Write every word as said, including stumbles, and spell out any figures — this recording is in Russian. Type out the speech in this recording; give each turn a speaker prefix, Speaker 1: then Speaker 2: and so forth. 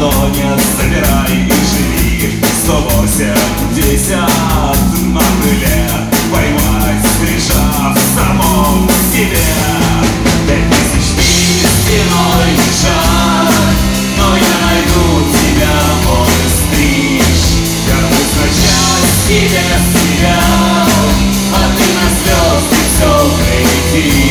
Speaker 1: ладони собирай и живи. Сто восемьдесят на крыле, поймать, прижав самом себе. Пять тысяч миль стеной лежат, но я найду тебя, мой стриж. Вернусь на части без тебя, а ты на слезы все прилетишь.